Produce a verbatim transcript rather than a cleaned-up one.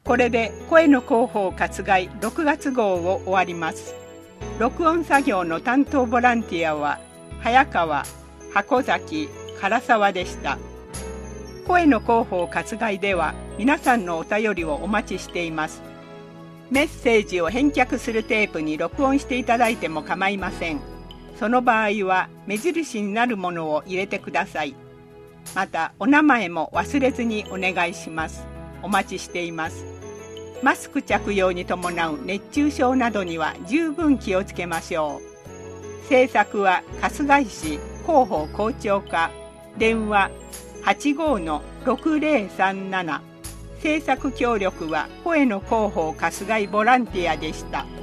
これで声の広報活害ろくがつ号を終わります。録音作業の担当ボランティアは早川、箱崎、唐沢でした。声の広報活害では皆さんのお便りをお待ちしています。メッセージを返却するテープに録音していただいても構いません。その場合は目印になるものを入れてください。またお名前も忘れずにお願いします。お待ちしています。マスク着用に伴う熱中症などには十分気をつけましょう。制作は春日井市広報校長課、電話 はちごーのろくぜろさんなな。制作協力は声の広報春日井ボランティアでした。